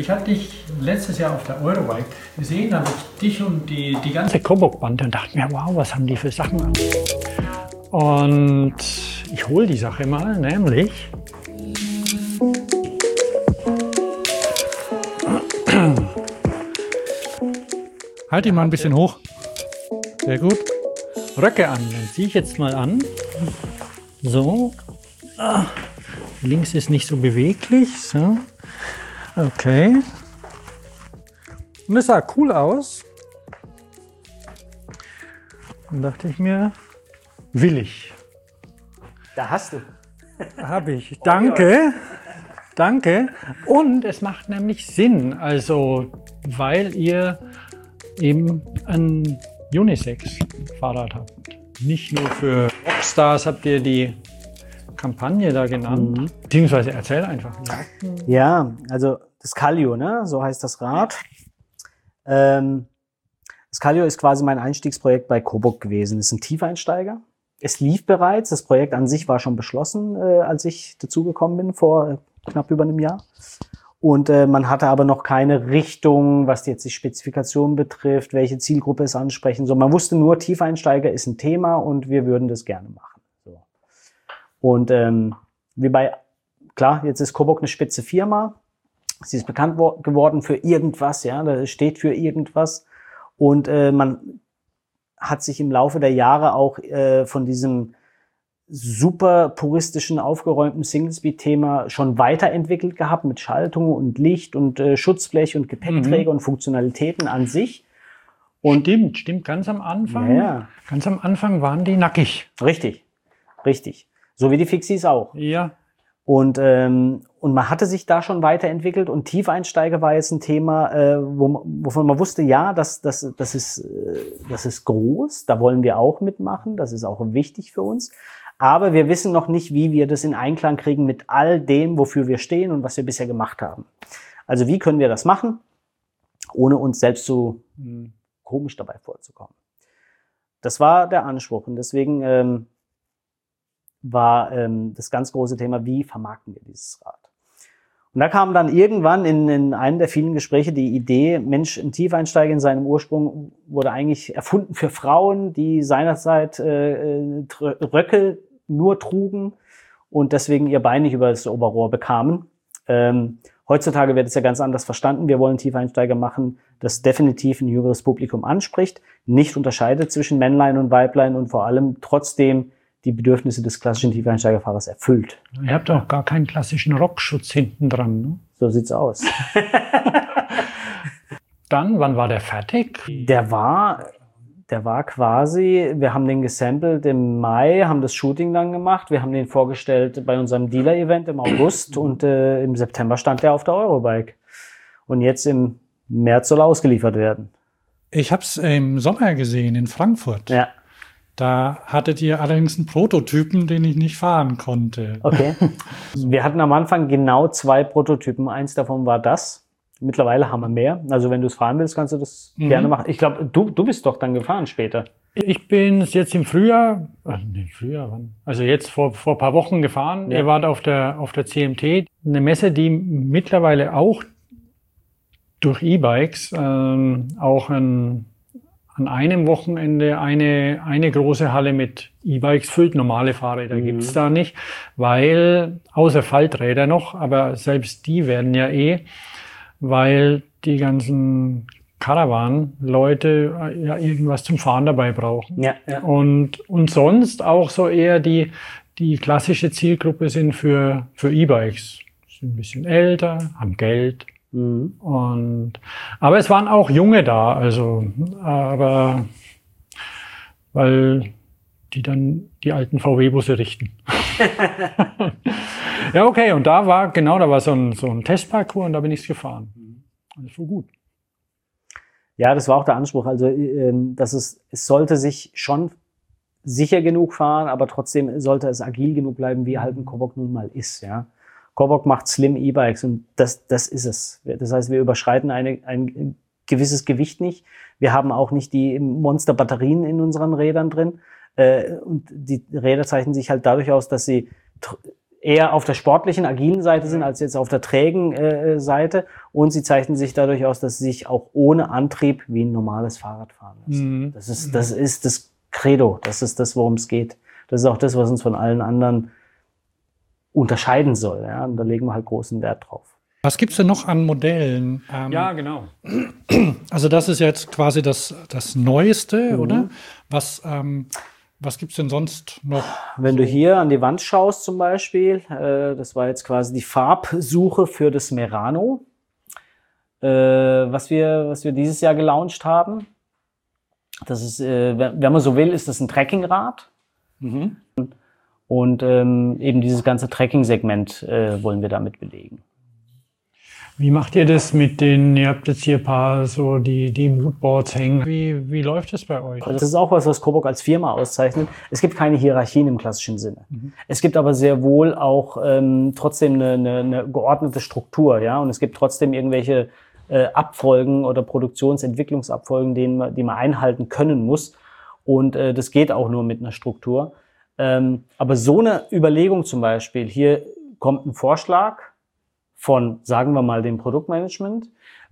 Ich hatte dich letztes Jahr auf der Eurobike gesehen, habe ich dich und die ganze Kobok-Bande und dachte mir, wow, was haben die für Sachen an? Und ich hole die Sache mal, nämlich halt ihn mal ein bisschen hoch. Sehr gut. Röcke an, dann ziehe ich jetzt mal an. So. Links ist nicht so beweglich. So. Okay. Und es sah cool aus. Dann dachte ich mir, will ich. Da hast du. Habe ich. Danke. Danke. Und es macht nämlich Sinn, also weil ihr eben ein Unisex-Fahrrad habt. Nicht nur für Rockstars habt ihr die Kampagne da genannt. Beziehungsweise erzähl einfach. Ja, also das Kallio, ne? So heißt das Rad. Das Kallio ist quasi mein Einstiegsprojekt bei Kobok gewesen. Es ist ein Tiefeinsteiger. Es lief bereits. Das Projekt an sich war schon beschlossen, als ich dazugekommen bin, vor knapp über einem Jahr. Und man hatte aber noch keine Richtung, was jetzt die Spezifikation betrifft, welche Zielgruppe es ansprechen soll. Man wusste nur, Tiefeinsteiger ist ein Thema und wir würden das gerne machen. So. Und klar, jetzt ist Kobok eine spitze Firma. Sie ist bekannt geworden für irgendwas, ja, das steht für irgendwas. Und man hat sich im Laufe der Jahre auch von diesem super puristischen, aufgeräumten Single-Speed-Thema schon weiterentwickelt gehabt mit Schaltung und Licht und Schutzblech und Gepäckträger und Funktionalitäten an sich. Und stimmt, ganz am Anfang. Ja. Ganz am Anfang waren die nackig. Richtig. So wie die Fixies auch. Ja. Und man hatte sich da schon weiterentwickelt und Tiefeinsteiger war jetzt ein Thema, wovon man wusste, ja, das ist groß, da wollen wir auch mitmachen, das ist auch wichtig für uns. Aber wir wissen noch nicht, wie wir das in Einklang kriegen mit all dem, wofür wir stehen und was wir bisher gemacht haben. Also wie können wir das machen, ohne uns selbst so komisch dabei vorzukommen. Das war der Anspruch und deswegen war das ganz große Thema, wie vermarkten wir dieses Rad. Und da kam dann irgendwann in einem der vielen Gespräche die Idee, Mensch, ein Tiefeinsteiger in seinem Ursprung wurde eigentlich erfunden für Frauen, die seinerzeit Röcke nur trugen und deswegen ihr Bein nicht über das Oberrohr bekamen. Heutzutage wird es ja ganz anders verstanden. Wir wollen Tiefeinsteiger machen, das definitiv ein jüngeres Publikum anspricht, nicht unterscheidet zwischen Männlein und Weiblein und vor allem trotzdem die Bedürfnisse des klassischen Tiefeinsteigerfahrers erfüllt. Ihr habt auch gar keinen klassischen Rockschutz hinten dran, ne? So sieht's aus. Dann, wann war der fertig? Der war quasi, wir haben den gesampelt im Mai, haben das Shooting dann gemacht, wir haben den vorgestellt bei unserem Dealer-Event im August und im September stand der auf der Eurobike. Und jetzt im März soll er ausgeliefert werden. Ich habe es im Sommer gesehen in Frankfurt. Ja. Da hattet ihr allerdings einen Prototypen, den ich nicht fahren konnte. Okay. Wir hatten am Anfang genau 2 Prototypen. Eins davon war das. Mittlerweile haben wir mehr. Also wenn du es fahren willst, kannst du das gerne machen. Ich glaube, du bist doch dann gefahren später. Ich bin jetzt im Frühjahr, wann? Also jetzt vor ein paar Wochen gefahren. Ja. Ihr wart auf der CMT, eine Messe, die mittlerweile auch durch E-Bikes auch an einem Wochenende eine große Halle mit E-Bikes füllt. Normale Fahrräder gibt's da nicht, weil, außer Falträder noch, aber selbst die werden ja weil die ganzen Caravan-Leute ja irgendwas zum Fahren dabei brauchen. Ja. Und sonst auch so eher die klassische Zielgruppe sind für E-Bikes. Sind ein bisschen älter, haben Geld. Aber es waren auch Junge da, aber weil die dann die alten VW-Busse richten. Ja, okay, und da war so ein Testparcours und da bin ich gefahren. Das war gut. Ja, das war auch der Anspruch. Also, es sollte sich schon sicher genug fahren, aber trotzdem sollte es agil genug bleiben, wie halt ein Kobok nun mal ist, ja. Kobok macht Slim E-Bikes und das ist es. Das heißt, wir überschreiten ein gewisses Gewicht nicht. Wir haben auch nicht die Monster-Batterien in unseren Rädern drin. Und die Räder zeichnen sich halt dadurch aus, dass sie eher auf der sportlichen, agilen Seite sind, als jetzt auf der trägen Seite. Und sie zeichnen sich dadurch aus, dass sie sich auch ohne Antrieb wie ein normales Fahrrad fahren lassen. Das ist das Credo. Das ist das, worum es geht. Das ist auch das, was uns von allen anderen unterscheiden soll. Ja? Und da legen wir halt großen Wert drauf. Was gibt's denn noch an Modellen? Ja, genau. Also das ist jetzt quasi das Neueste, oder? Was gibt's denn sonst noch? Wenn du hier an die Wand schaust zum Beispiel, das war jetzt quasi die Farbsuche für das Merano, was wir dieses Jahr gelauncht haben. Das ist, wenn man so will, ist das ein Trekkingrad. Und eben dieses ganze Trekking-Segment wollen wir damit belegen. Wie macht ihr das mit ihr habt jetzt hier ein paar so die Moodboards hängen. Wie läuft das bei euch? Das ist auch was Coburg als Firma auszeichnet. Es gibt keine Hierarchien im klassischen Sinne. Es gibt aber sehr wohl auch trotzdem eine geordnete Struktur, ja. Und es gibt trotzdem irgendwelche Abfolgen oder Produktionsentwicklungsabfolgen, die man einhalten können muss. Und das geht auch nur mit einer Struktur. Aber so eine Überlegung zum Beispiel, hier kommt ein Vorschlag von, sagen wir mal, dem Produktmanagement.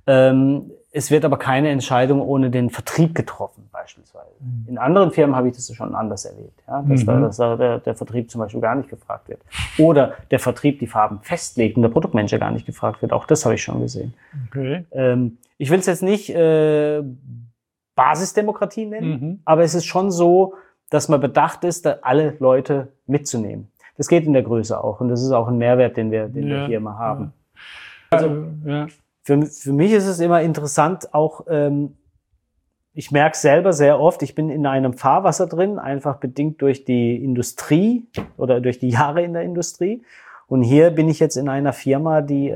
Es wird aber keine Entscheidung ohne den Vertrieb getroffen, beispielsweise. In anderen Firmen habe ich das schon anders erlebt, ja? Dass da der Vertrieb zum Beispiel gar nicht gefragt wird. Oder der Vertrieb die Farben festlegt und der Produktmanager gar nicht gefragt wird. Auch das habe ich schon gesehen. Okay. Ich will es jetzt nicht Basisdemokratie nennen, aber es ist schon so, dass man bedacht ist, da alle Leute mitzunehmen. Das geht in der Größe auch und das ist auch ein Mehrwert, den wir hier immer haben. Also für mich ist es immer interessant, auch ich merke selber sehr oft, ich bin in einem Fahrwasser drin, einfach bedingt durch die Industrie oder durch die Jahre in der Industrie. Und hier bin ich jetzt in einer Firma, die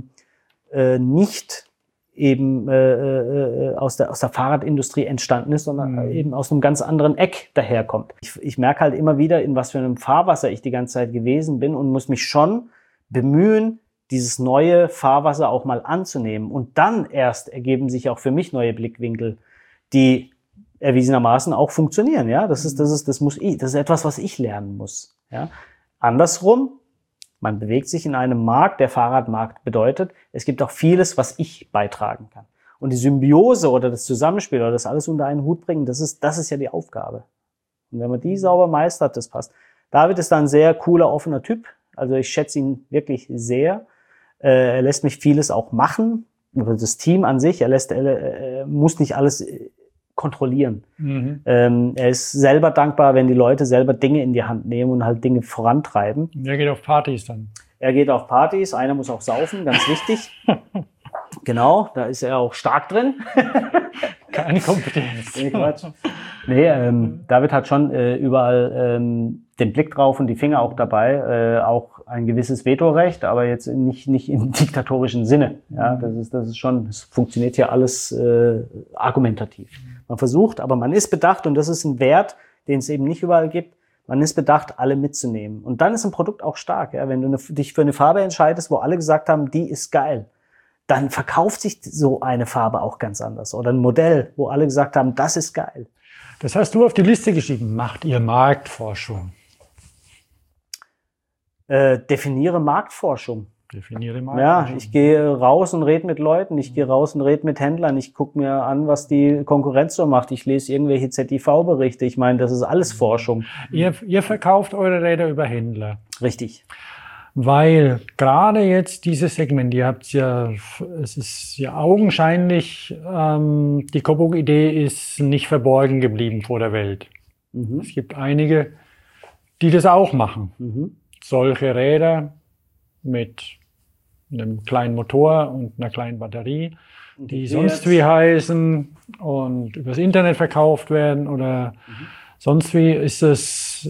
nicht eben aus der Fahrradindustrie entstanden ist, sondern eben aus einem ganz anderen Eck daherkommt. Ich merke halt immer wieder, in was für einem Fahrwasser ich die ganze Zeit gewesen bin und muss mich schon bemühen, dieses neue Fahrwasser auch mal anzunehmen. Und dann erst ergeben sich auch für mich neue Blickwinkel, die erwiesenermaßen auch funktionieren. Ja, das ist etwas, was ich lernen muss. Ja, andersrum. Man bewegt sich in einem Markt, der Fahrradmarkt bedeutet, es gibt auch vieles, was ich beitragen kann. Und die Symbiose oder das Zusammenspiel oder das alles unter einen Hut bringen, das ist ja die Aufgabe. Und wenn man die sauber meistert, das passt. David ist da ein sehr cooler, offener Typ. Also ich schätze ihn wirklich sehr. Er lässt mich vieles auch machen. Oder das Team an sich. Er muss nicht alles kontrollieren. Er ist selber dankbar, wenn die Leute selber Dinge in die Hand nehmen und halt Dinge vorantreiben. Er geht auf Partys dann. Er geht auf Partys, einer muss auch saufen, ganz wichtig. Genau, da ist er auch stark drin. Keine Kompetenz. Nee, David hat schon überall den Blick drauf und die Finger auch dabei, auch ein gewisses Vetorecht, aber jetzt nicht im diktatorischen Sinne. Ja, das ist schon, es funktioniert hier alles argumentativ. Man versucht, aber man ist bedacht und das ist ein Wert, den es eben nicht überall gibt. Man ist bedacht, alle mitzunehmen. Und dann ist ein Produkt auch stark. Ja? Wenn du dich für eine Farbe entscheidest, wo alle gesagt haben, die ist geil, dann verkauft sich so eine Farbe auch ganz anders. Oder ein Modell, wo alle gesagt haben, das ist geil. Das hast du auf die Liste geschrieben. Macht ihr Marktforschung? Definiere Marktforschung. Definiere Ja, Marktforschung. ich gehe raus und rede mit Leuten, ich gehe raus und rede mit Händlern, ich gucke mir an, was die Konkurrenz so macht, ich lese irgendwelche ZIV-Berichte, ich meine, das ist alles Forschung. Ihr verkauft eure Räder über Händler. Richtig. Weil gerade jetzt dieses Segment, es ist ja augenscheinlich, die Coburg-Idee ist nicht verborgen geblieben vor der Welt. Es gibt einige, die das auch machen. Solche Räder mit einem kleinen Motor und einer kleinen Batterie, die sonst wie heißen und übers Internet verkauft werden oder sonst wie ist das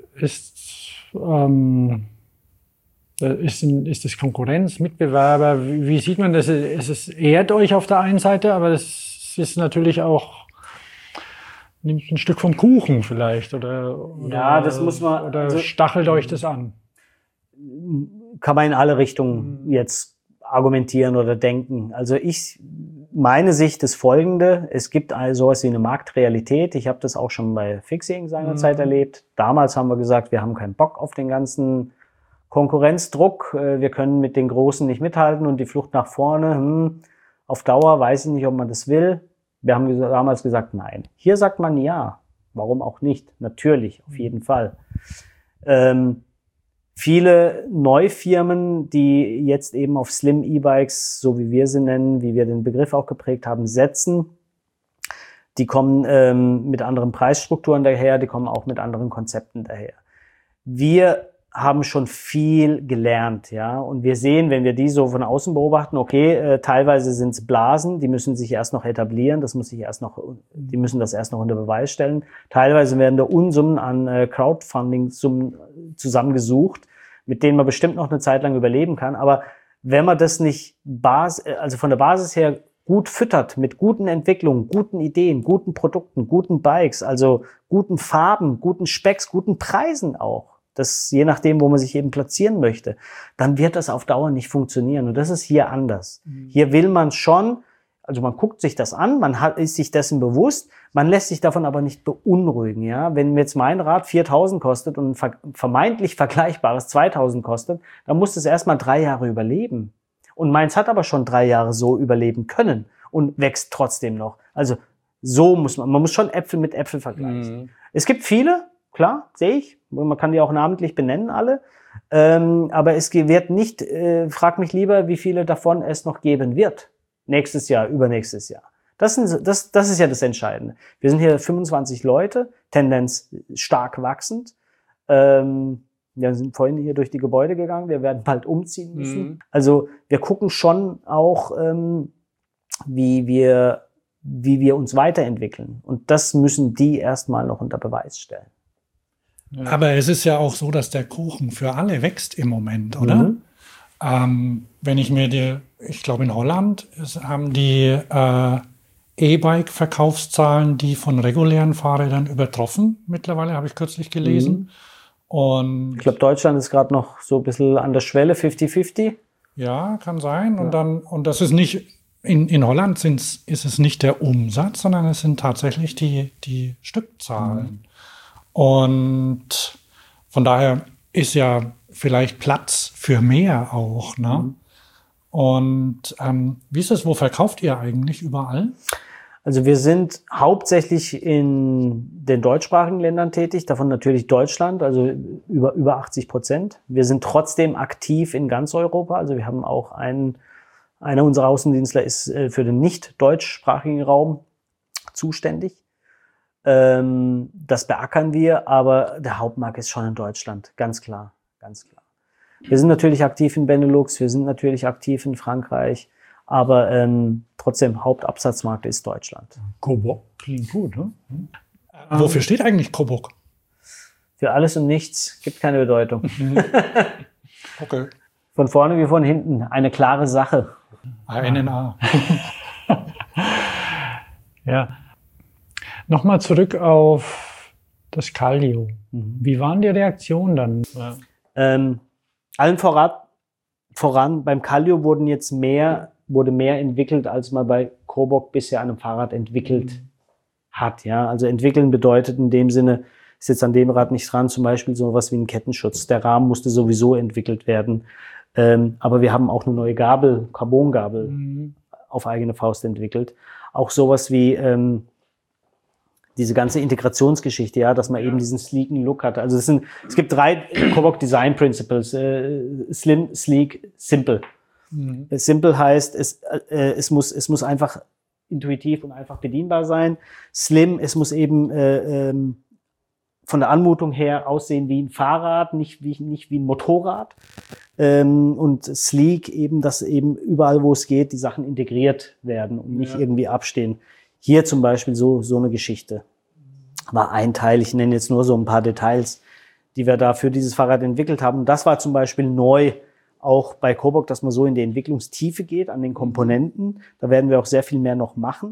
Konkurrenz, Mitbewerber? Wie sieht man das? Es ehrt euch auf der einen Seite, aber das ist natürlich auch nimmt ein Stück vom Kuchen vielleicht oder ja, das muss man oder stachelt euch das an. Kann man in alle Richtungen jetzt argumentieren oder denken. Also meine Sicht ist folgende. Es gibt sowas wie eine Marktrealität. Ich habe das auch schon bei Fixing seinerzeit erlebt. Damals haben wir gesagt, wir haben keinen Bock auf den ganzen Konkurrenzdruck, wir können mit den Großen nicht mithalten und die Flucht nach vorne, auf Dauer weiß ich nicht, ob man das will. Wir haben damals gesagt, nein. Hier sagt man ja. Warum auch nicht? Natürlich, auf jeden Fall. Viele Neufirmen, die jetzt eben auf Slim E-Bikes, so wie wir sie nennen, wie wir den Begriff auch geprägt haben, setzen, die kommen mit anderen Preisstrukturen daher, die kommen auch mit anderen Konzepten daher. Wir haben schon viel gelernt, ja, und wir sehen, wenn wir die so von außen beobachten, okay, teilweise sind es Blasen, die müssen sich erst noch etablieren, die müssen das erst noch unter Beweis stellen. Teilweise werden da Unsummen an Crowdfunding-Summen zusammengesucht, mit denen man bestimmt noch eine Zeit lang überleben kann, aber wenn man das nicht also von der Basis her gut füttert mit guten Entwicklungen, guten Ideen, guten Produkten, guten Bikes, also guten Farben, guten Specks, guten Preisen auch, das je nachdem, wo man sich eben platzieren möchte, dann wird das auf Dauer nicht funktionieren. Und das ist hier anders. Hier will man schon, also man guckt sich das an, ist sich dessen bewusst, man lässt sich davon aber nicht beunruhigen. Ja, wenn jetzt mein Rad 4.000 kostet und ein vermeintlich vergleichbares 2.000 kostet, dann muss es erstmal 3 Jahre überleben. Und meins hat aber schon 3 Jahre so überleben können und wächst trotzdem noch. Also so muss man muss schon Äpfel mit Äpfel vergleichen. Es gibt viele, klar, sehe ich. Man kann die auch namentlich benennen, alle. Aber es wird nicht, frag mich lieber, wie viele davon es noch geben wird. Nächstes Jahr, übernächstes Jahr. Das ist ja das Entscheidende. Wir sind hier 25 Leute, Tendenz stark wachsend. Wir sind vorhin hier durch die Gebäude gegangen. Wir werden bald umziehen müssen. Also wir gucken schon auch, wie wir uns weiterentwickeln. Und das müssen die erstmal noch unter Beweis stellen. Ja. Aber es ist ja auch so, dass der Kuchen für alle wächst im Moment, oder? Wenn ich mir ich glaube in Holland haben die E-Bike-Verkaufszahlen die von regulären Fahrrädern übertroffen. Mittlerweile habe ich kürzlich gelesen. Und ich glaube, Deutschland ist gerade noch so ein bisschen an der Schwelle, 50-50. Ja, kann sein. Ja. Und das ist nicht, in Holland ist es nicht der Umsatz, sondern es sind tatsächlich die Stückzahlen. Und von daher ist ja vielleicht Platz für mehr auch, ne? Und wie ist es, wo verkauft ihr eigentlich überall? Also wir sind hauptsächlich in den deutschsprachigen Ländern tätig, davon natürlich Deutschland, also über 80%. Wir sind trotzdem aktiv in ganz Europa, also wir haben auch einer unserer Außendienstler ist für den nicht deutschsprachigen Raum zuständig. Das beackern wir, aber der Hauptmarkt ist schon in Deutschland, ganz klar, ganz klar. Wir sind natürlich aktiv in Benelux, wir sind natürlich aktiv in Frankreich, aber trotzdem Hauptabsatzmarkt ist Deutschland. Coburg klingt gut, ne? Wofür steht eigentlich Coburg? Für alles und nichts, gibt keine Bedeutung. Okay. Von vorne wie von hinten, eine klare Sache. ANNA. Ja. Nochmal zurück auf das Kallio. Wie waren die Reaktionen dann? Allen voran beim Kallio wurde mehr entwickelt, als man bei Coburg bisher an einem Fahrrad entwickelt hat. Ja, also entwickeln bedeutet in dem Sinne, ist jetzt an dem Rad nicht dran, zum Beispiel so was wie ein Kettenschutz. Der Rahmen musste sowieso entwickelt werden. Aber wir haben auch eine neue Gabel, Carbongabel, auf eigene Faust entwickelt. Auch sowas wie diese ganze Integrationsgeschichte, ja, dass man eben diesen sleeken Look hat. Also es gibt 3 Coburg Design Principles: Slim, Sleek, Simple. Simple heißt, es muss einfach intuitiv und einfach bedienbar sein. Slim, es muss eben von der Anmutung her aussehen wie ein Fahrrad, nicht wie ein Motorrad. Und sleek eben, dass eben überall, wo es geht, die Sachen integriert werden und nicht irgendwie abstehen. Hier zum Beispiel so eine Geschichte war ein Teil. Ich nenne jetzt nur so ein paar Details, die wir da für dieses Fahrrad entwickelt haben. Und das war zum Beispiel neu auch bei Coburg, dass man so in die Entwicklungstiefe geht an den Komponenten. Da werden wir auch sehr viel mehr noch machen.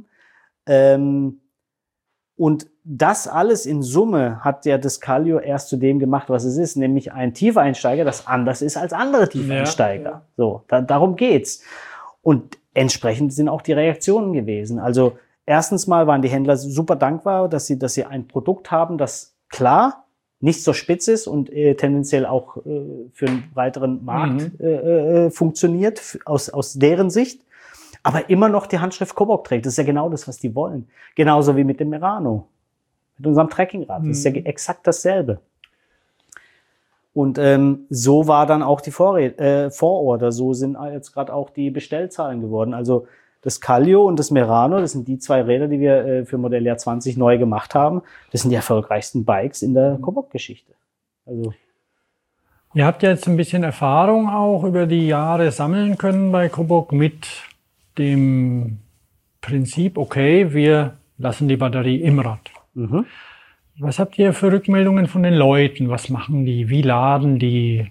Und das alles in Summe hat ja das Kallio erst zu dem gemacht, was es ist, nämlich ein Tiefeinsteiger, das anders ist als andere Tiefeinsteiger. Ja. So, darum geht's. Und entsprechend sind auch die Reaktionen gewesen. Also erstens mal waren die Händler super dankbar, dass sie ein Produkt haben, das klar nicht so spitz ist und tendenziell auch für einen breiteren Markt funktioniert, aus deren Sicht, aber immer noch die Handschrift Kobok trägt. Das ist ja genau das, was die wollen. Genauso wie mit dem Merano, mit unserem Trekkingrad. Das ist ja exakt dasselbe. Und so war dann auch die Vororder, so sind jetzt gerade auch die Bestellzahlen geworden. Also das Kallio und das Merano, das sind die 2 Räder, die wir für Modelljahr 20 neu gemacht haben. Das sind die erfolgreichsten Bikes in der Kobok-Geschichte. Also ihr habt ja jetzt ein bisschen Erfahrung auch über die Jahre sammeln können bei Kobok mit dem Prinzip, okay, wir lassen die Batterie im Rad. Was habt ihr für Rückmeldungen von den Leuten? Was machen die? Wie laden die?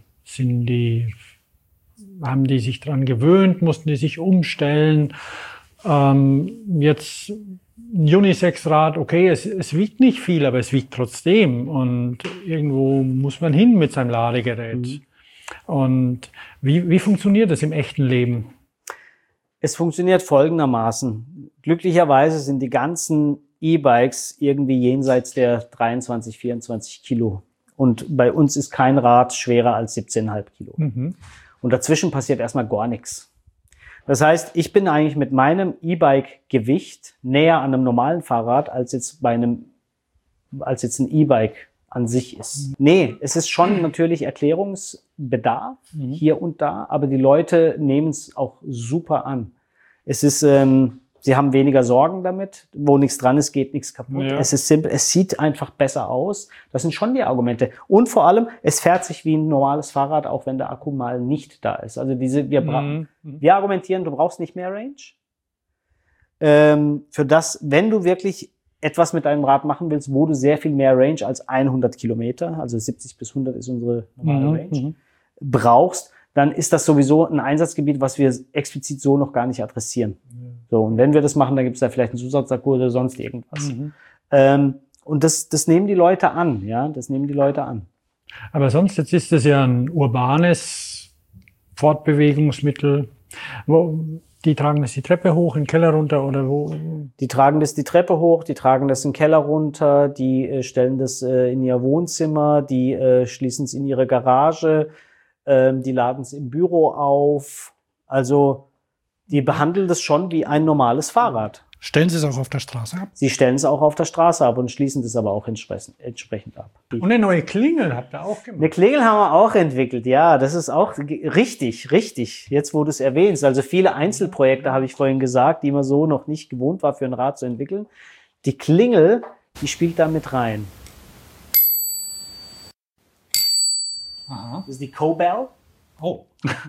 Haben die sich dran gewöhnt? Mussten die sich umstellen? Jetzt ein Unisex-Rad, okay, es wiegt nicht viel, aber es wiegt trotzdem. Und irgendwo muss man hin mit seinem Ladegerät. Und wie funktioniert das im echten Leben? Es funktioniert folgendermaßen. Glücklicherweise sind die ganzen E-Bikes irgendwie jenseits der 23, 24 Kilo. Und bei uns ist kein Rad schwerer als 17,5 Kilo. Und dazwischen passiert erstmal gar nichts. Das heißt, ich bin eigentlich mit meinem E-Bike-Gewicht näher an einem normalen Fahrrad, als jetzt ein E-Bike an sich ist. Nee, es ist schon natürlich Erklärungsbedarf hier und da, aber die Leute nehmen es auch super an. Es ist, sie haben weniger Sorgen damit. Wo nichts dran ist, geht nichts kaputt. Ja. Es ist simpel. Es sieht einfach besser aus. Das sind schon die Argumente. Und vor allem, es fährt sich wie ein normales Fahrrad, auch wenn der Akku mal nicht da ist. Also wir argumentieren, du brauchst nicht mehr Range. Für das, wenn du wirklich etwas mit deinem Rad machen willst, wo du sehr viel mehr Range als 100 Kilometer, also 70 bis 100 ist unsere normale Range, brauchst, dann ist das sowieso ein Einsatzgebiet, was wir explizit so noch gar nicht adressieren. So, und wenn wir das machen, dann gibt es da vielleicht einen Zusatzakku oder sonst irgendwas. Und das nehmen die Leute an, ja, das nehmen die Leute an. Aber sonst, jetzt ist es ja ein urbanes Fortbewegungsmittel. Die tragen das die Treppe hoch, in den Keller runter oder wo? Die tragen das die Treppe hoch, die tragen das in den Keller runter, die stellen das in ihr Wohnzimmer, die schließen es in ihre Garage, die laden es im Büro auf. Also die behandeln das schon wie ein normales Fahrrad. Stellen Sie es auch auf der Straße ab? Sie stellen es auch auf der Straße ab und schließen das aber auch entsprechend ab. Und eine neue Klingel habt ihr auch gemacht? Eine Klingel haben wir auch entwickelt, ja. Das ist auch richtig. Jetzt, wo du es erwähnst. Also viele Einzelprojekte, habe ich vorhin gesagt, die man so noch nicht gewohnt war, für ein Rad zu entwickeln. Die Klingel, die spielt da mit rein. Aha. Das ist die Cobell. Oh.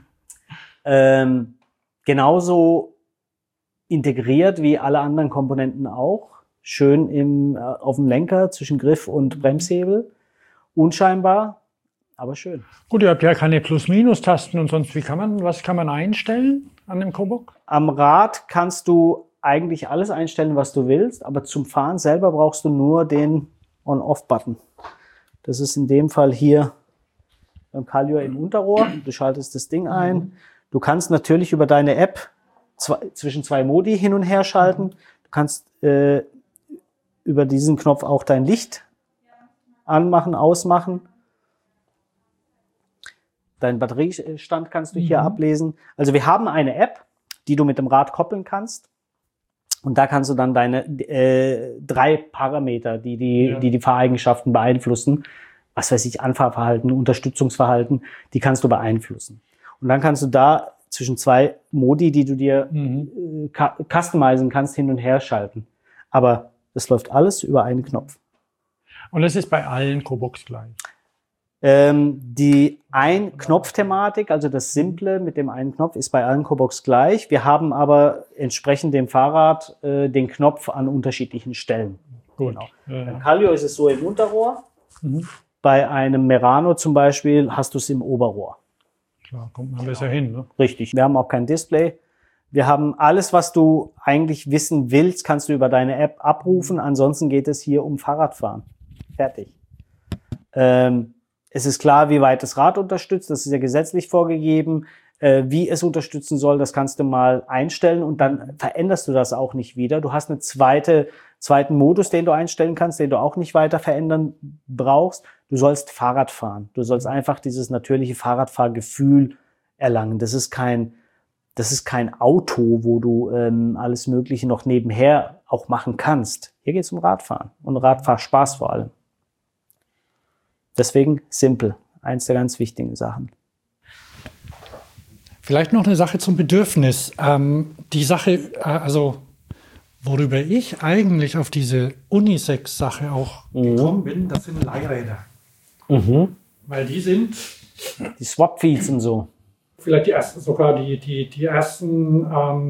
Genauso integriert wie alle anderen Komponenten auch. Schön auf dem Lenker zwischen Griff und Bremshebel. Unscheinbar, aber schön. Gut, ihr habt ja keine Plus-Minus-Tasten und sonst. Was kann man einstellen an dem Kobok? Am Rad kannst du eigentlich alles einstellen, was du willst, aber zum Fahren selber brauchst du nur den On-Off-Button. Das ist in dem Fall hier beim Kallio im Unterrohr. Du schaltest das Ding ein. Du kannst natürlich über deine App zwischen 2 Modi hin und her schalten. Du kannst über diesen Knopf auch dein Licht anmachen, ausmachen. Deinen Batteriestand kannst du hier ablesen. Also wir haben eine App, die du mit dem Rad koppeln kannst. Und da kannst du dann deine 3 Parameter, die Fahreigenschaften beeinflussen, was weiß ich, Anfahrverhalten, Unterstützungsverhalten, die kannst du beeinflussen. Und dann kannst du da zwischen 2 Modi, die du dir customizen kannst, hin und her schalten. Aber das läuft alles über einen Knopf. Und das ist bei allen Koboks gleich? Die Ein-Knopf-Thematik, also das Simple mit dem einen Knopf, ist bei allen Koboks gleich. Wir haben aber entsprechend dem Fahrrad den Knopf an unterschiedlichen Stellen. Gut. Genau. Beim Kallio ist es so im Unterrohr. Bei einem Merano zum Beispiel hast du es im Oberrohr. Klar, kommt man besser hin, ne? Richtig. Wir haben auch kein Display. Wir haben alles, was du eigentlich wissen willst, kannst du über deine App abrufen. Ansonsten geht es hier um Fahrradfahren. Fertig. Es ist klar, wie weit das Rad unterstützt. Das ist ja gesetzlich vorgegeben. Wie es unterstützen soll, das kannst du mal einstellen und dann veränderst du das auch nicht wieder. Du hast einen zweiten Modus, den du einstellen kannst, den du auch nicht weiter verändern brauchst. Du sollst Fahrrad fahren. Du sollst einfach dieses natürliche Fahrradfahrgefühl erlangen. Das ist kein Auto, wo du alles Mögliche noch nebenher auch machen kannst. Hier geht es um Radfahren und Radfahrspaß vor allem. Deswegen simpel. Eins der ganz wichtigen Sachen. Vielleicht noch eine Sache zum Bedürfnis. Die Sache, also worüber ich eigentlich auf diese Unisex-Sache auch gekommen bin, das sind Leihräder. Weil die sind... Die Swap-Feeds und so. Vielleicht die ersten, sogar die ersten,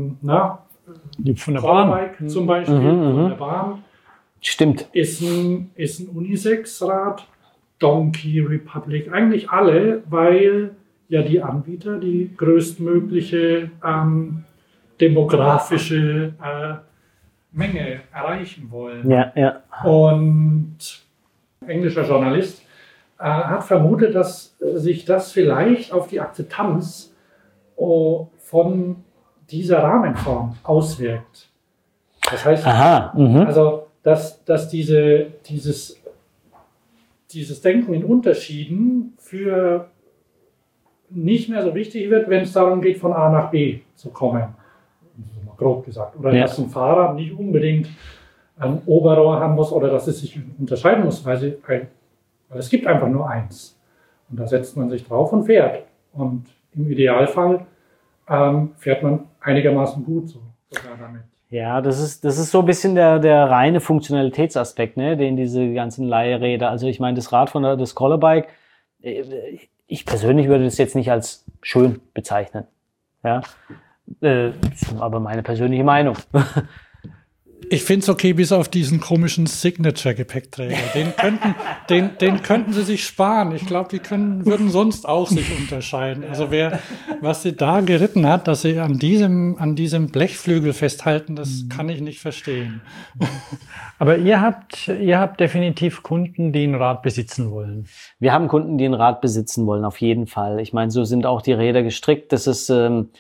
Die von der Colorbyke Bahn. zum Beispiel, von der Bahn. Stimmt. Ist ein Unisex-Rad. Donkey, Republic, eigentlich alle, weil ja die Anbieter die größtmögliche demografische Menge erreichen wollen. Ja. Und ein englischer Journalist hat vermutet, dass sich das vielleicht auf die Akzeptanz von dieser Rahmenform auswirkt. Das heißt, also, dass dieses Denken in Unterschieden für nicht mehr so wichtig wird, wenn es darum geht, von A nach B zu kommen. Mal grob gesagt. Oder dass ein Fahrrad nicht unbedingt ein Oberrohr haben muss oder dass es sich unterscheiden muss, weil es gibt einfach nur eins. Und da setzt man sich drauf und fährt. Und im Idealfall fährt man einigermaßen gut sogar damit. Ja, das ist so ein bisschen der reine Funktionalitätsaspekt, ne, den diese ganzen Leihräder, also ich meine, das Rad das Colorbyke, ich persönlich würde das jetzt nicht als schön bezeichnen. Ja, aber meine persönliche Meinung. Ich finde es okay, bis auf diesen komischen Signature-Gepäckträger. Den könnten sie sich sparen. Ich glaube, würden sonst auch sich unterscheiden. Also was sie da geritten hat, dass sie an diesem Blechflügel festhalten, das kann ich nicht verstehen. Aber ihr habt definitiv Kunden, die ein Rad besitzen wollen. Wir haben Kunden, die ein Rad besitzen wollen, auf jeden Fall. Ich meine, so sind auch die Räder gestrickt. Das ist,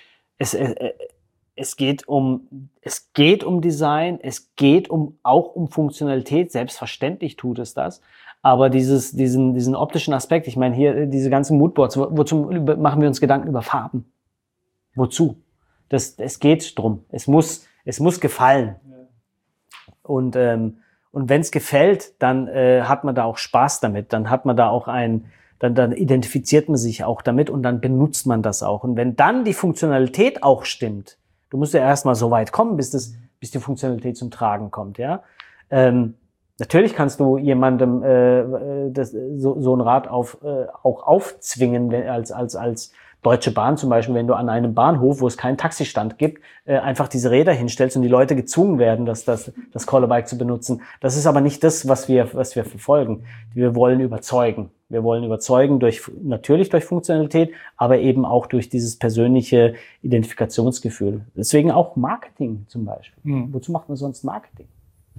es geht um Design, es geht auch um Funktionalität, selbstverständlich tut es das, aber diesen optischen Aspekt, ich meine hier diese ganzen Moodboards, wozu machen wir uns Gedanken über Farben? Wozu? Es geht drum, es muss gefallen. Und wenn es gefällt, dann hat man da auch Spaß damit, dann hat man da auch dann identifiziert man sich auch damit und dann benutzt man das auch. Und wenn dann die Funktionalität auch stimmt, du musst ja erstmal so weit kommen, bis die Funktionalität zum Tragen kommt, ja. Natürlich kannst du jemandem so ein Rad auch aufzwingen, als Deutsche Bahn zum Beispiel, wenn du an einem Bahnhof, wo es keinen Taxistand gibt, einfach diese Räder hinstellst und die Leute gezwungen werden, das Colorbyke zu benutzen. Das ist aber nicht das, was wir verfolgen. Wir wollen überzeugen. Wir wollen überzeugen natürlich durch Funktionalität, aber eben auch durch dieses persönliche Identifikationsgefühl. Deswegen auch Marketing zum Beispiel. Wozu macht man sonst Marketing?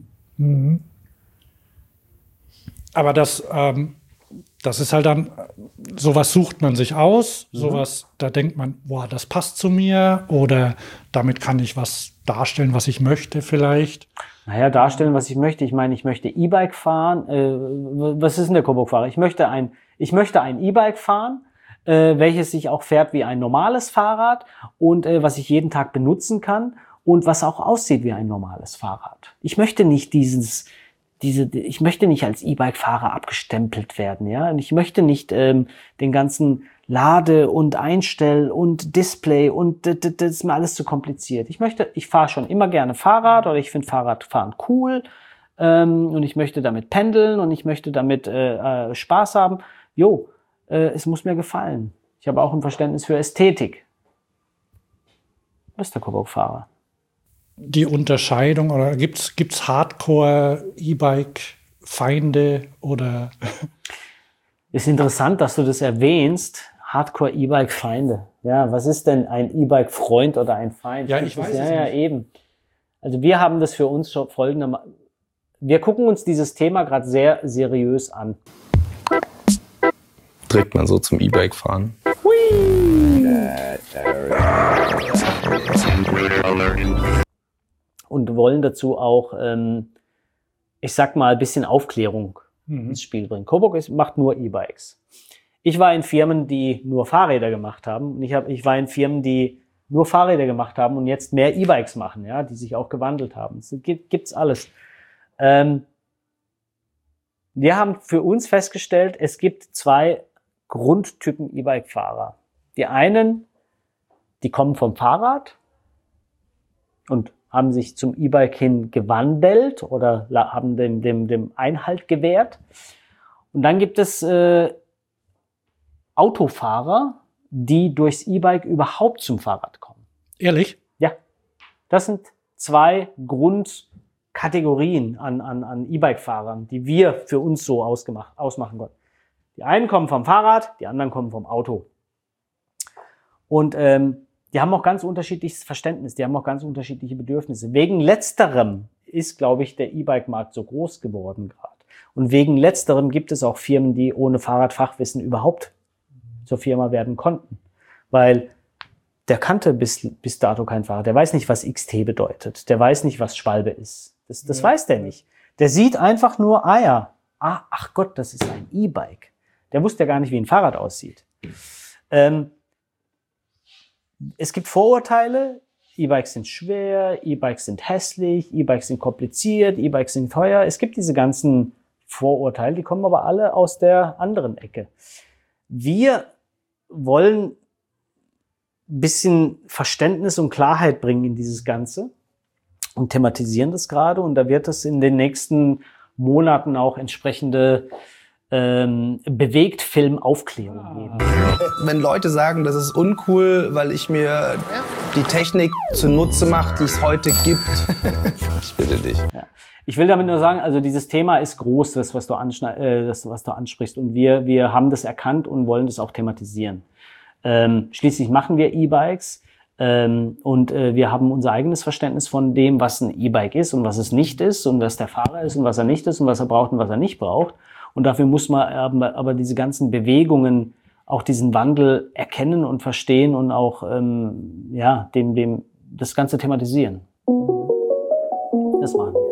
Aber das ist halt dann, sowas sucht man sich aus, sowas, da denkt man, boah, das passt zu mir oder damit kann ich was darstellen, was ich möchte vielleicht. Naja, darstellen, was ich möchte. Ich meine, ich möchte E-Bike fahren. Was ist denn der Coburg-Fahrer? Ich möchte ein E-Bike fahren, welches sich auch fährt wie ein normales Fahrrad und was ich jeden Tag benutzen kann und was auch aussieht wie ein normales Fahrrad. Ich möchte nicht ich möchte nicht als E-Bike-Fahrer abgestempelt werden, ja. Und ich möchte nicht den ganzen Lade- und Einstell- und Display und das ist mir alles zu kompliziert. Ich fahre schon immer gerne Fahrrad oder ich finde Fahrradfahren cool und ich möchte damit pendeln und ich möchte damit Spaß haben. Es muss mir gefallen. Ich habe auch ein Verständnis für Ästhetik. Was ist der Coburg-Fahrer? Die Unterscheidung oder gibt's Hardcore-E-Bike-Feinde oder? Ist interessant, dass du das erwähnst. Hardcore-E-Bike-Feinde. Ja, was ist denn ein E-Bike-Freund oder ein Feind? Ja, ich weiß es nicht. Ja, eben. Also wir haben das für uns schon folgendermaßen. Wir gucken uns dieses Thema gerade sehr seriös an. Trägt man so zum E-Bike fahren? Und wollen dazu auch, ich sag mal, ein bisschen Aufklärung ins Spiel bringen. Coburg macht nur E-Bikes. Ich war in Firmen, die nur Fahrräder gemacht haben. Und ich war in Firmen, die nur Fahrräder gemacht haben und jetzt mehr E-Bikes machen, ja, die sich auch gewandelt haben. Es gibt's alles. Wir haben für uns festgestellt, es gibt 2 Grundtypen E-Bike-Fahrer. Die einen, die kommen vom Fahrrad und haben sich zum E-Bike hin gewandelt oder haben dem Einhalt gewährt. Und dann gibt es Autofahrer, die durchs E-Bike überhaupt zum Fahrrad kommen. Ehrlich? Ja, das sind 2 Grundkategorien an E-Bike-Fahrern, die wir für uns so ausmachen konnten. Die einen kommen vom Fahrrad, die anderen kommen vom Auto. Und die haben auch ganz unterschiedliches Verständnis, die haben auch ganz unterschiedliche Bedürfnisse. Wegen Letzterem ist, glaube ich, der E-Bike-Markt so groß geworden gerade. Und wegen Letzterem gibt es auch Firmen, die ohne Fahrradfachwissen überhaupt zur Firma werden konnten. Weil der kannte bis dato kein Fahrrad. Der weiß nicht, was XT bedeutet. Der weiß nicht, was Schwalbe ist. Das weiß der nicht. Der sieht einfach nur, ach Gott, das ist ein E-Bike. Der wusste ja gar nicht, wie ein Fahrrad aussieht. Es gibt Vorurteile. E-Bikes sind schwer, E-Bikes sind hässlich, E-Bikes sind kompliziert, E-Bikes sind teuer. Es gibt diese ganzen Vorurteile, die kommen aber alle aus der anderen Ecke. Wir wollen ein bisschen Verständnis und Klarheit bringen in dieses Ganze und thematisieren das gerade. Und da wird es in den nächsten Monaten auch entsprechende Bewegtfilm-Aufklärung geben. Wenn Leute sagen, das ist uncool, weil ich mir die Technik zunutze mache, die es heute gibt, ich bitte dich. Ja. Ich will damit nur sagen, also dieses Thema ist groß, das was du ansprichst. Und wir haben das erkannt und wollen das auch thematisieren. Schließlich machen wir E-Bikes und wir haben unser eigenes Verständnis von dem, was ein E-Bike ist und was es nicht ist und was der Fahrer ist und was er nicht ist und was er braucht und was er nicht braucht. Und dafür muss man aber diese ganzen Bewegungen, auch diesen Wandel erkennen und verstehen und auch das Ganze thematisieren. Das machen wir.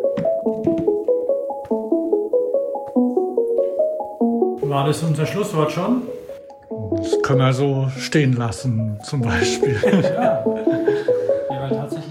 War das unser Schlusswort schon? Das können wir so stehen lassen, zum Beispiel. Ja, weil tatsächlich